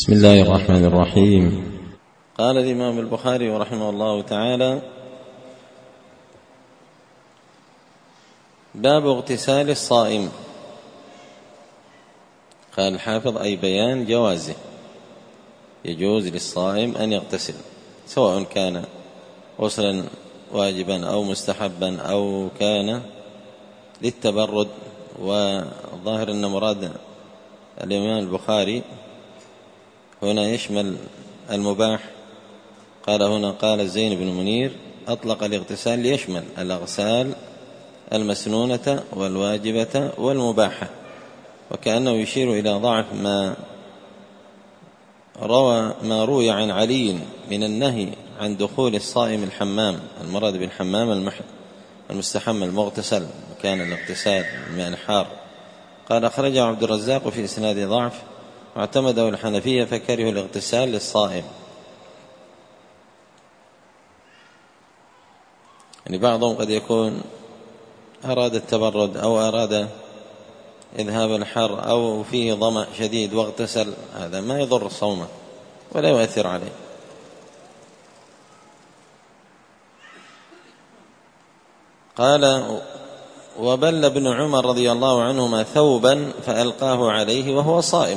بسم الله الرحمن الرحيم. قال الإمام البخاري رحمه الله تعالى: باب اغتسال الصائم. قال الحافظ: أي بيان جوازه، يجوز للصائم أن يغتسل، سواء كان غسلا واجبا أو مستحبا أو كان للتبرد. وظاهر أن مراد الإمام البخاري هنا يشمل المباح. قال هنا: قال الزين بن منير: أطلق الاغتسال ليشمل الأغسال المسنونة والواجبة والمباحة، وكأنه يشير إلى ضعف ما روي عن علي من النهي عن دخول الصائم الحمام. المراد بالحمام المستحم المغتسل، وكان الاغتسال الماء الحار. قال: أخرجه عبد الرزاق في إسناد ضعف، واعتمده الحنفية فكرهوا الاغتسال للصائم. يعني بعضهم قد يكون أراد التبرد أو أراد إذهاب الحر أو فيه ظمأ شديد واغتسل، هذا ما يضر صومه ولا يؤثر عليه. قال: وبل ابن عمر رضي الله عنهما ثوبا فألقاه عليه وهو صائم.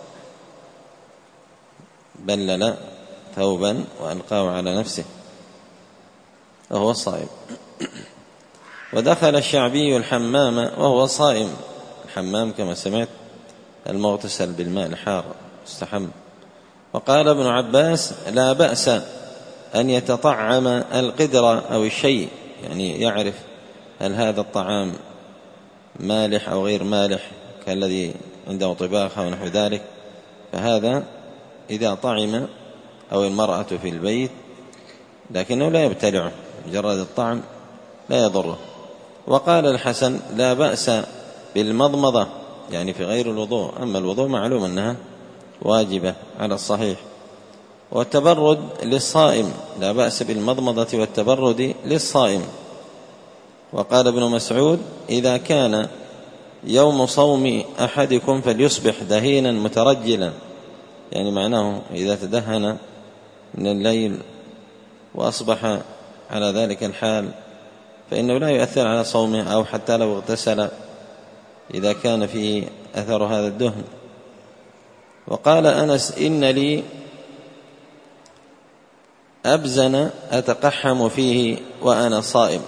بلل ثوبا وألقاه على نفسه وهو صائم. ودخل الشعبي الحمام وهو صائم. الحمام كما سمعت المغتسل بالماء الحار مستحم. وقال ابن عباس: لا بأس أن يتطعم القدر أو الشيء، يعني يعرف هل هذا الطعام مالح أو غير مالح، كالذي عنده طباخ ونحو ذلك، فهذا إذا طعم، أو المرأة في البيت، لكنه لا يبتلعه، مجرد الطعم لا يضره. وقال الحسن: لا بأس بالمضمضة، يعني في غير الوضوء، أما الوضوء معلوم أنها واجبة على الصحيح. والتبرد للصائم، لا بأس بالمضمضة والتبرد للصائم. وقال ابن مسعود: إذا كان يوم صوم أحدكم فليصبح دهينا مترجلا، يعني معناه إذا تدهن من الليل وأصبح على ذلك الحال فإنه لا يؤثر على صومه، أو حتى لو اغتسل إذا كان فيه أثر هذا الدهن. وقال أنس: إن لي أبزن أتقحم فيه وأنا صائم.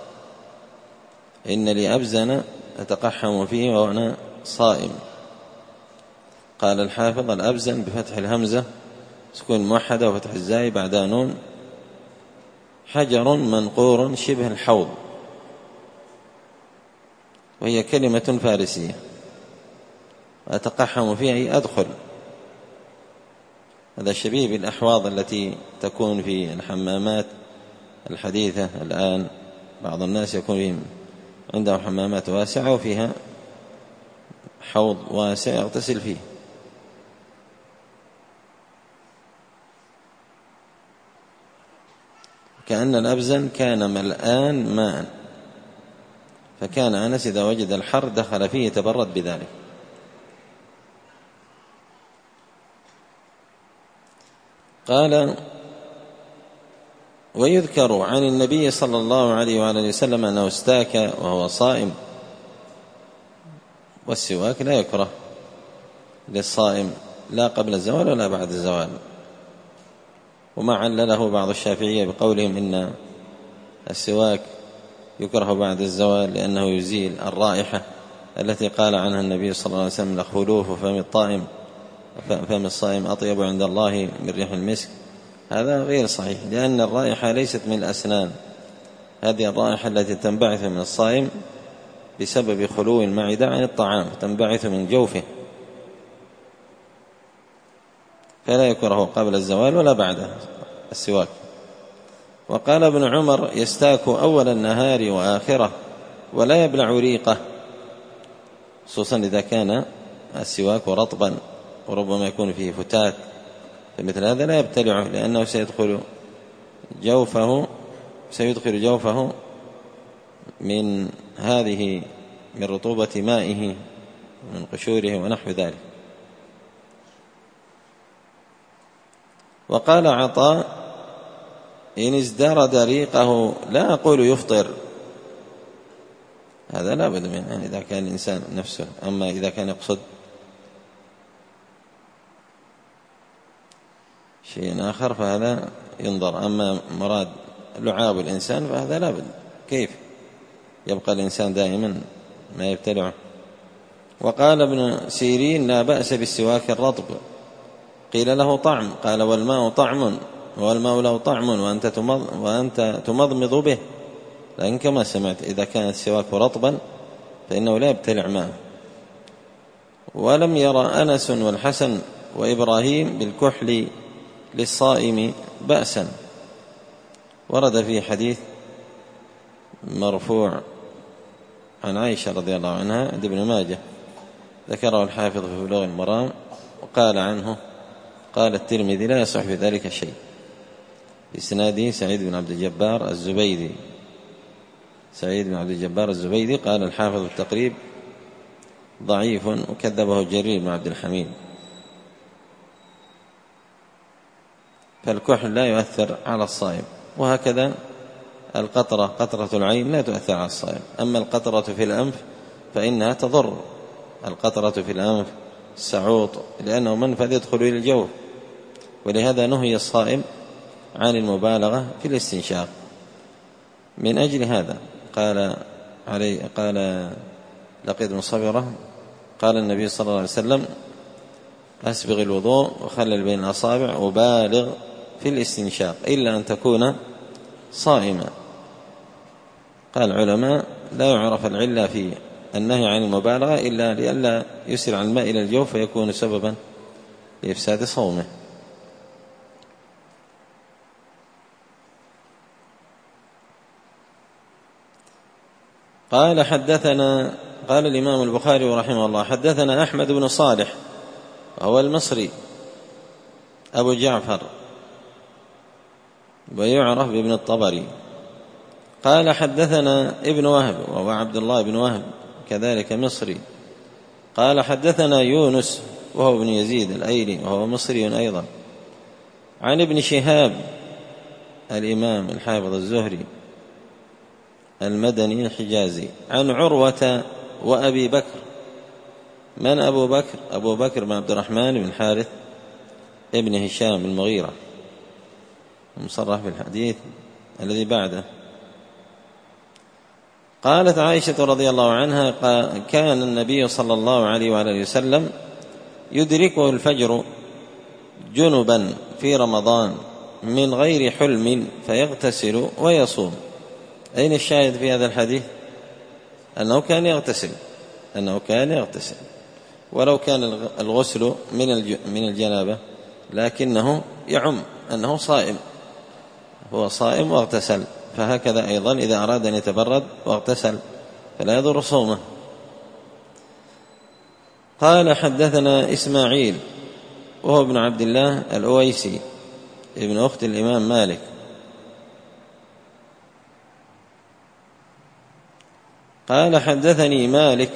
إن لي أبزن أتقحم فيه وأنا صائم. قال الحافظ: الأبزن بفتح الهمزة سكون موحدة وفتح الزاي بعدها نون، حجر منقور شبه الحوض، وهي كلمة فارسية. أتقحم فيه أي أدخل. هذا شبيه بالأحواض التي تكون في الحمامات الحديثة الآن. بعض الناس يكون عنده حمامات واسعة وفيها حوض واسع يغتسل فيه. كأن الأبزن كان ملآن ماء، فكان أنس إذا وجد الحر دخل فيه يتبرد بذلك. قال: ويذكر عن النبي صلى الله عليه وآله وسلم أنه استاك وهو صائم. والسواك لا يكره للصائم لا قبل الزوال ولا بعد الزوال. وما علله بعض الشافعية بقولهم إن السواك يكره بعد الزوال لأنه يزيل الرائحة التي قال عنها النبي صلى الله عليه وسلم: لخلوف فم الصائم أطيب عند الله من ريح المسك. هذا غير صحيح، لأن الرائحة ليست من الأسنان. هذه الرائحة التي تنبعث من الصائم بسبب خلو المعدة عن الطعام، تنبعث من جوفه، فلا يكره قبل الزوال ولا بعد السواك. وقال ابن عمر: يستاك أول النهار وآخره ولا يبلع ريقه، خصوصا إذا كان السواك رطبا وربما يكون فيه فتات، فمثل هذا لا يبتلعه، لأنه سيدخل جوفه من رطوبة مائه من قشوره ونحو ذلك. وقال عطاء: إن ازدرد ريقه لا أقول يفطر، هذا لا بد منه يعني إذا كان الإنسان نفسه. أما إذا كان يقصد شيء آخر فهذا ينظر. أما مراد لعاب الإنسان فهذا لا بد، كيف يبقى الإنسان دائما ما يبتلعه. وقال ابن سيرين: لا بأس بالسواك الرطب. قيل له: طعم؟ قال: والماء طعم، والماء له طعم وأنت تمضمض به. لكن كما سمعت إذا كان السواك رطبا فإنه لا يبتلع ماء. ولم يرى أنس والحسن وإبراهيم بالكحل للصائم بأسا. ورد في حديث مرفوع عن عائشة رضي الله عنها عند ابن ماجه، ذكره الحافظ في بلوغ المرام، وقال عنه: قال الترمذي: لا يصح في ذلك شيء. في إسناده سعيد بن عبد الجبار الزبيدي. سعيد بن عبد الجبار الزبيدي قال الحافظ في التقريب: ضعيف، وكذبه جرير بن عبد الحميد. فالكحل لا يؤثر على الصائم، وهكذا القطرة، قطرة العين لا تؤثر على الصائم. أما القطرة في الأنف فإنها تضر. القطرة في الأنف السعوط، لأنه منفذ يدخل إلى الجوف، ولهذا نهي الصائم عن المبالغة في الاستنشاق. من أجل هذا قال لقيط بن صبرة قال النبي صلى الله عليه وسلم: أسبغ الوضوء وخلل بين الأصابع وبالغ في الاستنشاق إلا أن تكون صائما. قال العلماء: لا يعرف العلة في النهي عن المبالغة إلا لئلا يسرع الماء إلى الجوف فيكون سببا لإفساد صومه. قال الإمام البخاري رحمه الله: حدثنا أحمد بن صالح وهو المصري أبو جعفر ويعرف بابن الطبري. قال حدثنا ابن وهب وهو عبد الله بن وهب كذلك مصري. قال حدثنا يونس وهو ابن يزيد الأيلي وهو مصري أيضا، عن ابن شهاب الإمام الحافظ الزهري المدني الحجازي، عن عروة وأبي بكر. من أبو بكر؟ أبو بكر بن عبد الرحمن بن حارث ابن هشام المغيرة، مصرح بالحديث الذي بعده. قالت عائشة رضي الله عنها: كان النبي صلى الله عليه وآله وسلم يدركه الفجر جنبا في رمضان من غير حلم فيغتسل ويصوم. أين الشاهد في هذا الحديث؟ أنه كان يغتسل ولو كان الغسل من الجنابة، لكنه يعم أنه صائم، هو صائم واغتسل. فهكذا أيضا إذا أراد أن يتبرد واغتسل فلا يضر صومه. قال حدثنا إسماعيل وهو ابن عبد الله الأويسي ابن أخت الإمام مالك. قال حدثني مالك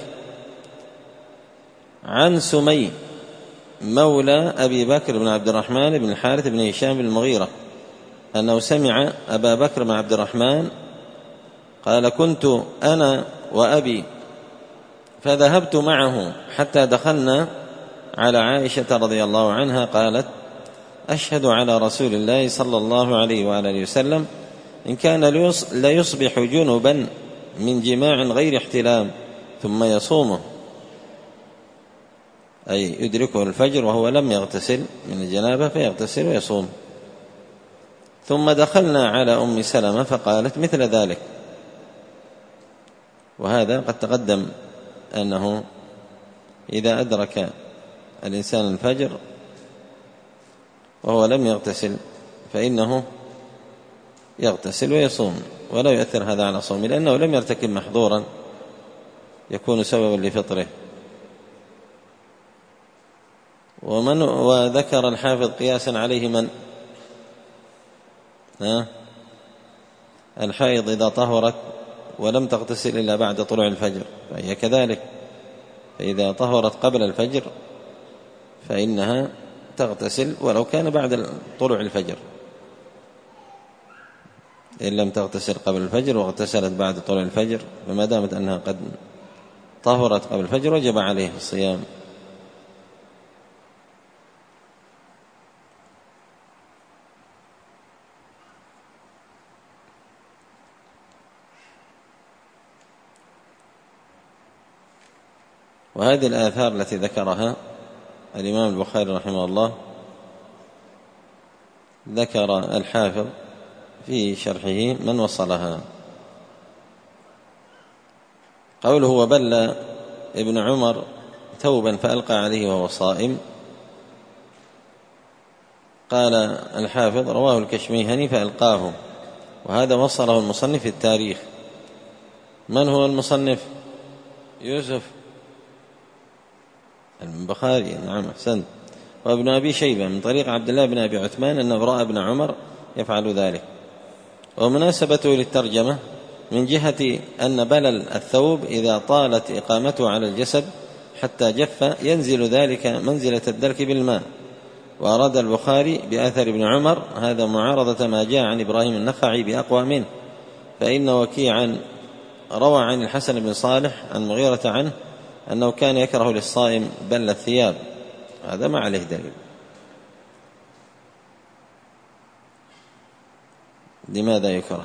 عن سمي مولى أبي بكر بن عبد الرحمن بن الحارث بن هشام بن المغيرة أنه سمع أبا بكر بن عبد الرحمن قال: كنت أنا وأبي فذهبت معه حتى دخلنا على عائشة رضي الله عنها قالت: أشهد على رسول الله صلى الله عليه وآله وسلم إن كان ليصبح جنبا من جماع غير احتلام ثم يصومه، أي يدركه الفجر وهو لم يغتسل من الجنابة فيغتسل ويصوم. ثم دخلنا على أم سلمة فقالت مثل ذلك. وهذا قد تقدم أنه إذا أدرك الإنسان الفجر وهو لم يغتسل فإنه يغتسل ويصوم، ولا يؤثر هذا على صومه لأنه لم يرتكب محظورا يكون سببا لفطره. وذكر الحافظ قياسا عليه من الحائض إذا طهرت ولم تغتسل إلا بعد طلوع الفجر فهي كذلك، فإذا طهرت قبل الفجر فإنها تغتسل ولو كان بعد طلوع الفجر، إن لم تغتسل قبل الفجر واغتسلت بعد طلوع الفجر فما دامت أنها قد طهرت قبل الفجر وجب عليه الصيام. وهذه الآثار التي ذكرها الإمام البخاري رحمه الله ذكر الحافظ في شرحه من وصلها. قوله وبل ابن عمر ثوبا فألقى عليه وهو صائم، قال الحافظ رواه الكشميهني فألقاه، وهذا وصله المصنف في التاريخ. من هو المصنف؟ يوسف البخاري، نعم أحسنت. وابن أبي شيبة من طريق عبد الله بن أبي عثمان أنه رأى ابن عمر يفعل ذلك. ومناسبته للترجمة من جهة أن بلل الثوب إذا طالت إقامته على الجسد حتى جف ينزل ذلك منزلة الدلك بالماء. وأراد البخاري بأثر ابن عمر هذا معارضة ما جاء عن إبراهيم النخعي بأقوى منه، فإن وكيعا روى عن الحسن بن صالح عن مغيرة عنه أنه كان يكره للصائم بل الثياب، هذا ما عليه دليل. لماذا يكره؟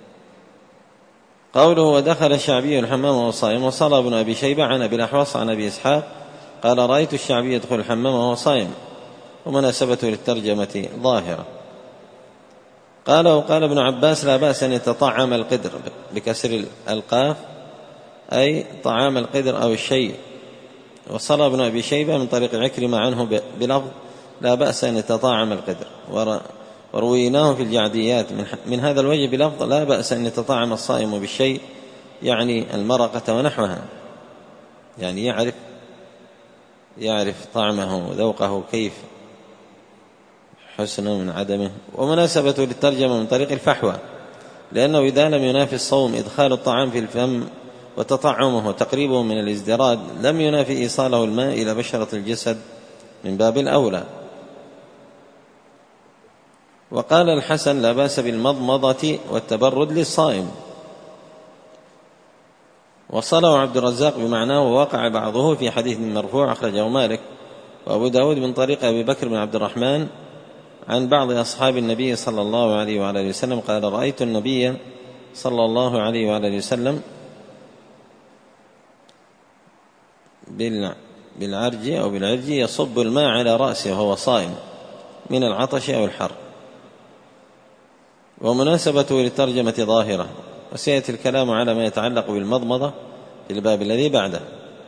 قوله ودخل الشعبي الحمام وهو صائم، وصلى ابن أبي شيبة عن أبي الأحوص عن أبي إسحاق قال رأيت الشعبي يدخل الحمام وهو صائم، ومناسبته للترجمة ظاهرة. قال وقال ابن عباس لا بأس أن يتطعم القدر بكسر القاف أي طعام القدر أو الشيء. وصلى ابن أبي شيبة من طريق عكرمة عنه بلفظ لا بأس أن يتطعم القدر، ورويناه في الجعديات من هذا الوجه بلفظ لا بأس أن يتطعم الصائم بالشيء، يعني المرقة ونحوها، يعني يعرف طعمه وذوقه كيف حسنه من عدمه. ومناسبته للترجمة من طريق الفحوى، لأنه إذا لم ينافي الصوم إدخال الطعام في الفم وتطعمه وتقريبه من الازدراد لم ينافي إيصاله الماء إلى بشرة الجسد من باب الأولى. وقال الحسن لا بأس بالمضمضة والتبرد للصائم. وصله عبد الرزاق بمعناه ووقع بعضه في حديث مرفوع أخرجه مالك وأبو داود من طريق أبي بكر بن عبد الرحمن عن بعض أصحاب النبي صلى الله عليه وعلى وسلم قال رأيت النبي صلى الله عليه وعلى وسلم بالعرج أو بالعرج يصب الماء على رأسه وهو صائم من العطش أو الحر. ومناسبته للترجمة ظاهرة، وسيأتي الكلام على ما يتعلق بالمضمضة في الباب الذي بعده.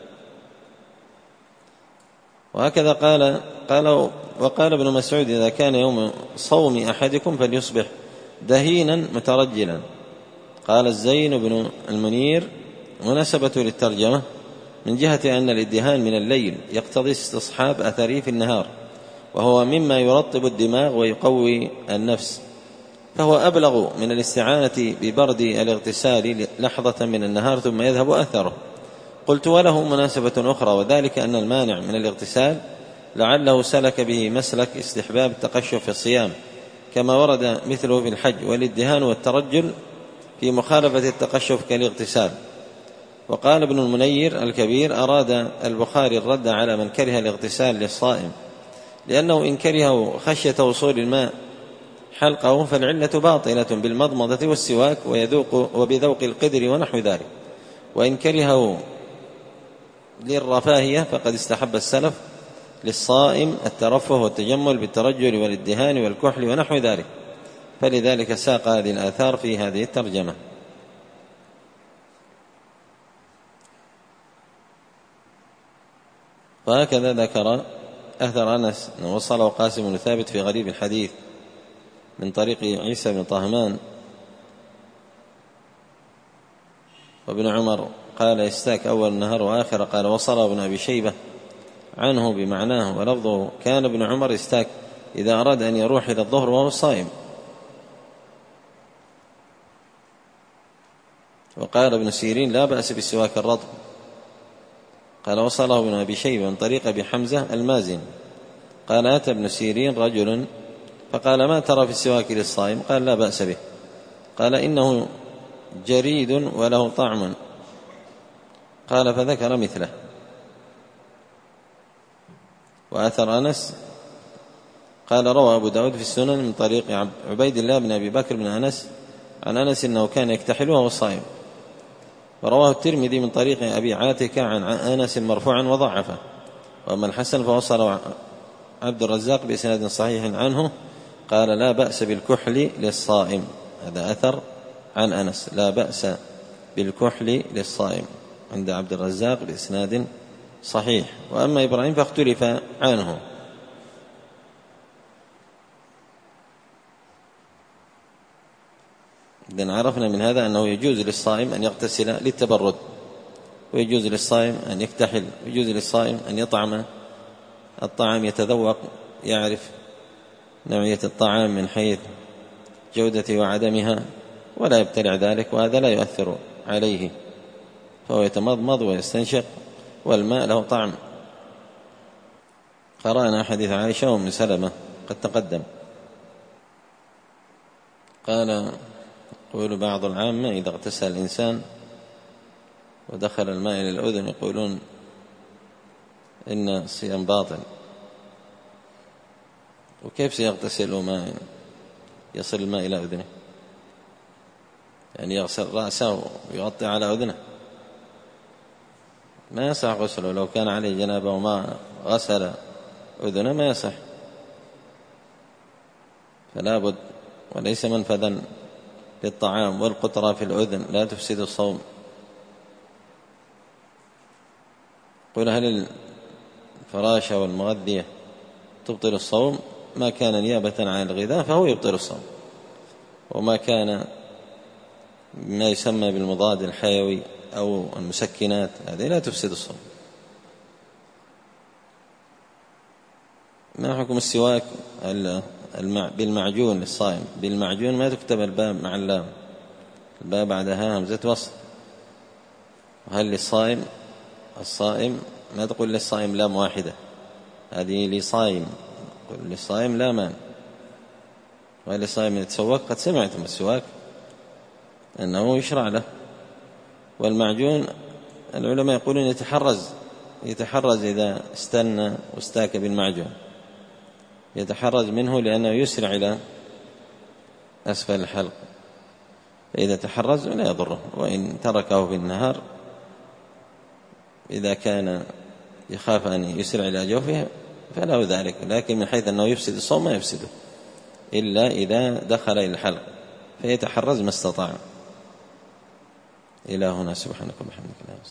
وهكذا وقال ابن مسعود إذا كان يوم صوم أحدكم فليصبح دهينا مترجلا. قال الزين بن المنير مناسبته للترجمة من جهة أن الادهان من الليل يقتضي استصحاب أثره في النهار، وهو مما يرطب الدماغ ويقوي النفس، فهو أبلغ من الاستعانة ببرد الاغتسال لحظة من النهار ثم يذهب أثره. قلت وله مناسبة أخرى، وذلك أن المانع من الاغتسال لعله سلك به مسلك استحباب التقشف في الصيام كما ورد مثله في الحج، والادهان والترجل في مخالفة التقشف كالاغتسال. وقال ابن المنير الكبير أراد البخاري الرد على من كره الاغتسال للصائم، لأنه إن كره خشية وصول الماء حلقه فالعلة باطلة بالمضمضة والسواك وبذوق القدر ونحو ذلك. وإن كرهه للرفاهية فقد استحب السلف للصائم الترفه والتجمل بالترجل والادهان والكحل ونحو ذلك، فلذلك ساق هذه الآثار في هذه الترجمة. وهكذا ذكر أثر أنس وصله قاسم بن ثابت في غريب الحديث من طريق عيسى بن طهمان. وابن عمر قال يستاك أول النهار وآخر. قال وصل ابن أبي شيبة عنه بمعناه ولفظه كان ابن عمر يستاك إذا أراد أن يروح إلى الظهر وهو صائم. وقال ابن سيرين لا بأس بالسواك الرطب. قال وصله ابن أبي شيبة من طريق أبي حمزة المازن قال أتى ابن سيرين رجل فقال ما ترى في السواك للصائم؟ قال لا بأس به. قال إنه جريد وله طعم. قال فذكر مثله. وأثر أنس قال روى أبو داود في السنن من طريق عبيد الله بن أبي بكر بن أنس عن أنس إنه كان يكتحل وهو صائم. ورواه الترمذي من طريق أبي عاتكة عن أنس مرفوعا وضعفه. وأما الحسن فوصل عبد الرزاق بإسناد صحيح عنه قال لا بأس بالكحل للصائم. هذا أثر عن أنس لا بأس بالكحل للصائم عند عبد الرزاق بإسناد صحيح. وأما إبراهيم فاختلف عنه. إذن عرفنا من هذا أنه يجوز للصائم أن يغتسل للتبرد، ويجوز للصائم أن يكتحل، ويجوز للصائم أن يطعم الطعام يتذوق يعرف نوعية الطعام من حيث جودته وعدمها ولا يبتلع ذلك، وهذا لا يؤثر عليه، فهو يتمضمض ويستنشق والماء له طعم. قرأنا حديث عائشة وأم سلمة قد تقدم. قال يقول بعض العامة إذا اغتسل الإنسان ودخل الماء إلى الأذن يقولون إن الصيام باطل. وكيف سيغتسل وما يصل الماء إلى أذنه؟ يعني يغسل رأسه ويغطي على أذنه؟ ما يصح غسله. لو كان عليه جنابة وما غسل أذنه ما يصح، فلا بد. وليس منفذا للطعام والقطرة في الأذن لا تفسد الصوم. قل هل الفراشة والمغذية تبطل الصوم؟ ما كان نيابة عن الغذاء فهو يبطل الصوم، وما كان ما يسمى بالمضاد الحيوي أو المسكنات هذه لا تفسد الصوم. ما حكم السواك بالمعجون للصائم؟ بالمعجون ما تكتب الباء مع اللام، الباء بعدها همزة وصل. وهل للصائم الصائم ما تقول للصائم لام واحدة، هذه لصائم، قل للصائم لا مان. وهل للصائم يتسوق؟ قد سمعتم السواك أنه يشرع له. والمعجون العلماء يقولون يتحرز إذا استنى واستاك بالمعجون، يتحرز منه لأنه يسرع إلى أسفل الحلق، فإذا تحرز لا يضره. وإن تركه في النهار إذا كان يخاف أن يسرع إلى جوفه فله ذلك، لكن من حيث أنه يفسد الصوم ما يفسده إلا إذا دخل إلى الحلق، فيتحرز ما استطاع. إلى هنا سبحانك وبحمدك.